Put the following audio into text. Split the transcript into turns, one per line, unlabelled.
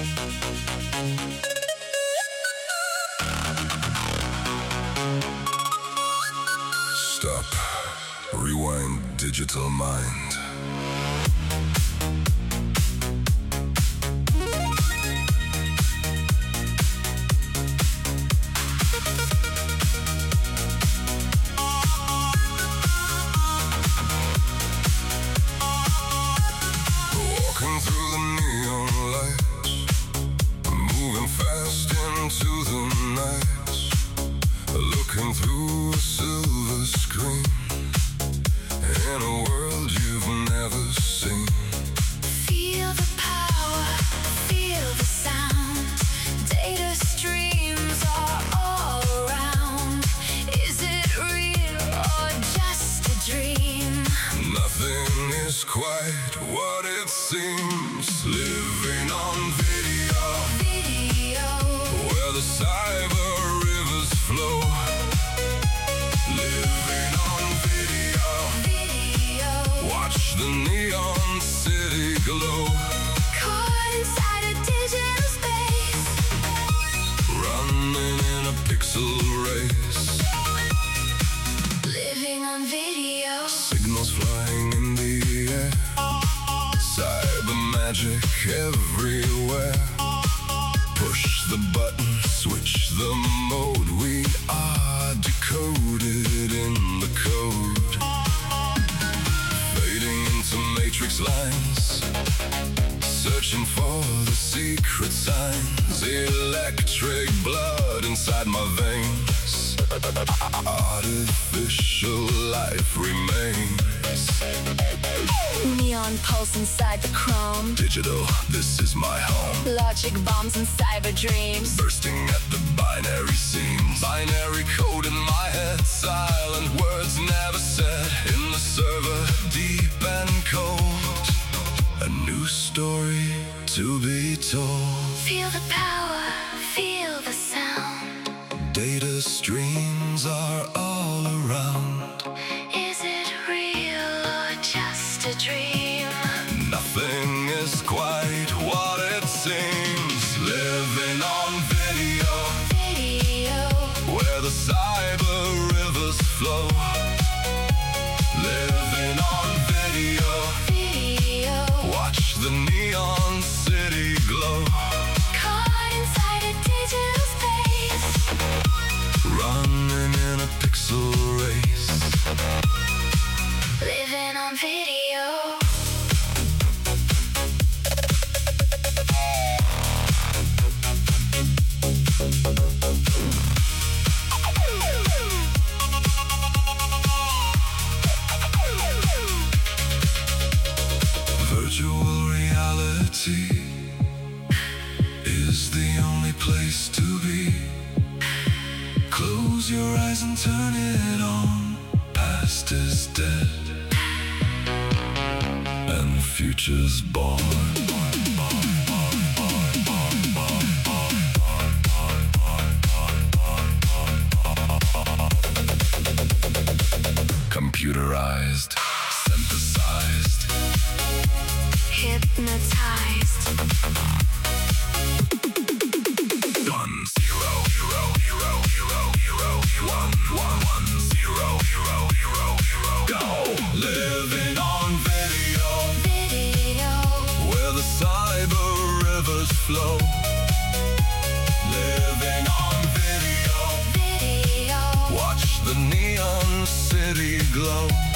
Stop. Rewind, digital mind. Walking through the neon lights, moving fast into the night, looking through a silver screen in a world you've never seen.
Feel the power, feel the sound. Data streams are all around. Is it real or just a dream?
Nothing is quite what it seems. Living on video, where the cyber rivers flow. Living on video, watch the neon city glow.
Caught inside a digital space,
Running in a pixel race.
living on video.
Signals flying in the air, cyber magic everywhere. Push the button, switch the mode. We are decoded in the code. Fading into matrix lines, searching for the secret signs. Electric blood inside my veins. Artificial life remains.
Neon pulse inside the chrome.
Digital, this is my home.
Logic bombs and cyber dreams.
Bursting at the binary seams. Binary code in my head. Silent words never said. In the server, deep and cold. A new story to be told.
Feel the power, feel the sound.
Data streams are all around.
Is it real or just a dream?
Nothing is quite what it seems. Living on video, where the cyber rivers flow. Living on video, watch the neon city glow.
Caught inside a digital space,
Running in a pixel race.
living on video.
Virtual reality is the only place to be. Close your eyes and turn it on. Past is dead and the future's born. Computerized, synthesized,
Hypnotized.
1 0 0 0 0 0 1 1 1 0 0 0 0 go. Living on video, where the cyber rivers flow. Living on video, watch the neon city glow.